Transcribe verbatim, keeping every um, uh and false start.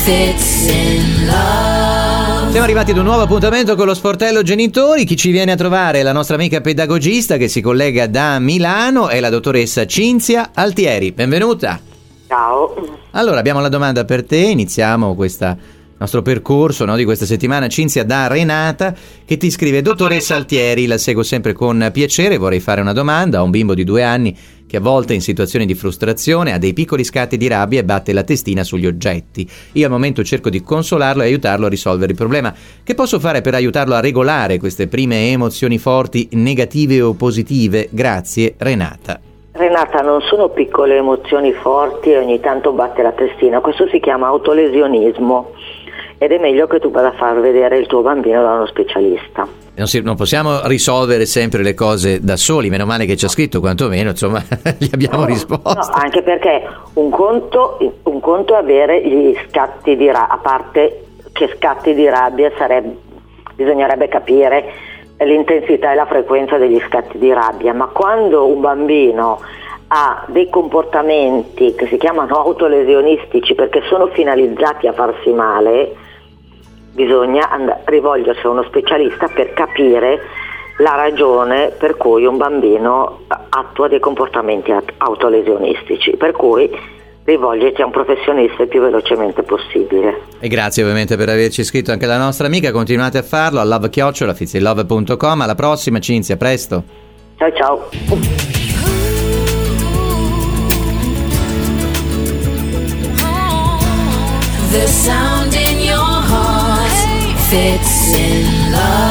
Fits in Love. Siamo arrivati ad un nuovo appuntamento con lo Sportello Genitori. Chi ci viene a trovare è la nostra amica pedagogista che si collega da Milano, è la dottoressa Cinzia Altieri. Benvenuta. Ciao. Allora, abbiamo la domanda per te. Iniziamo questo nostro percorso, no, di questa settimana. Cinzia da Renata che ti scrive: dottoressa Altieri, la seguo sempre con piacere, vorrei fare una domanda. Ho un bimbo di due anni che a volte in situazioni di frustrazione ha dei piccoli scatti di rabbia e batte la testina sugli oggetti. Io al momento cerco di consolarlo e aiutarlo a risolvere il problema. Che posso fare per aiutarlo a regolare queste prime emozioni forti, negative o positive? Grazie, Renata. Renata, non sono piccole emozioni forti e ogni tanto batte la testina, questo si chiama autolesionismo ed è meglio che tu vada a far vedere il tuo bambino da uno specialista. Non, si, non possiamo risolvere sempre le cose da soli, meno male che ci ha scritto, quantomeno insomma gli abbiamo no, risposto. No, anche perché un conto, un conto è avere gli scatti di rabbia, a parte che scatti di rabbia sarebbe, bisognerebbe capire l'intensità e la frequenza degli scatti di rabbia, ma quando un bambino ha dei comportamenti che si chiamano autolesionistici perché sono finalizzati a farsi male, bisogna and- rivolgersi a uno specialista per capire la ragione per cui un bambino attua dei comportamenti at- autolesionistici, per cui rivolgerti a un professionista il più velocemente possibile. E grazie ovviamente per averci scritto anche la nostra amica, continuate a farlo a love chiocciola fitsinlove punto com. Alla prossima Cinzia, presto. Ciao ciao. The sound in your heart fits in love.